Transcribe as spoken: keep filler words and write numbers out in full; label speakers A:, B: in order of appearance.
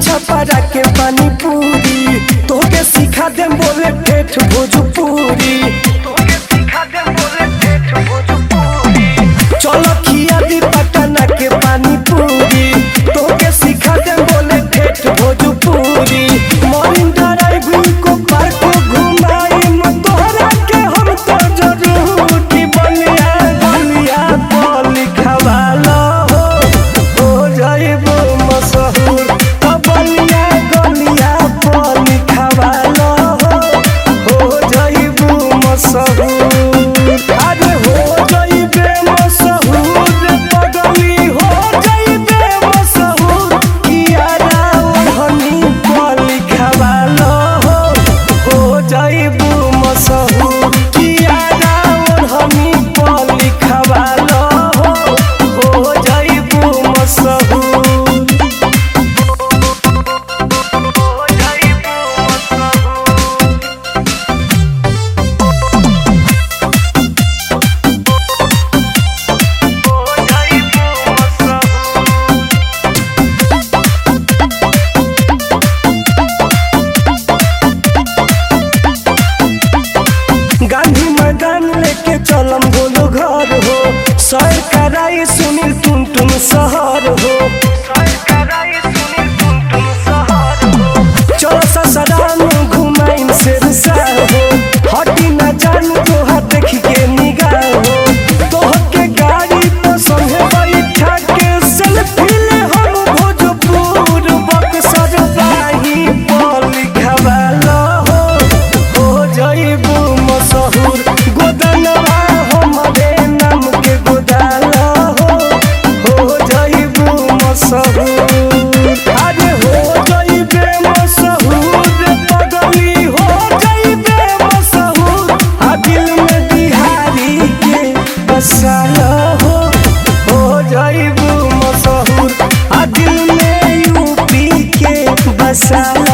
A: छपरा के पानी पूरी तोके सिखा दे बोले ठेठ भोजपुरी चलो खिया दी पटना के पानी पूरी तोके सिखा दे बोले ठेठ भोजपुरी मॉर्निंग ड्राइविंग को पार्क घुमाई तोहरा के हम तो जरूर की बनिया बनिया तो लिखवाला हो हो जाइबो मशहूर तो बनिया गलिया तो लिखवाला हो हो जाइबो मशहूर अरे हो जाइबे मशहूर पगली हो जाइबे मशहूर कियारा ओढ़नी तो लिखवाला हो हो जाइबो मशहूर कियारा ओढ़नी तो लिखवाला हो हो जाइबो मशहूर गांधी मैदान लेके चलम बोलो घर हो सर कराई सुनील टुन टुन शहर हो चलो ससुराल घुमाइन शेरशाह हो हटी न जान तोहार देखी के निगाह हो तोहर के गाड़ी तो संगे बैठा के सेल्फी ले हम भोजपुर बक्सर बाही पर लिखवाला हो हो जाइबो मशहूर गोदनवा हमरे नाम के गोदाला हो हो जाइबो मशहूर अरे हो जाइबे मशहूर पगली हो जाइबे मशहूर आ दिल में बिहारी के बसाला हो हो जाइबो मशहूर आ दिल में यूपी के बसाला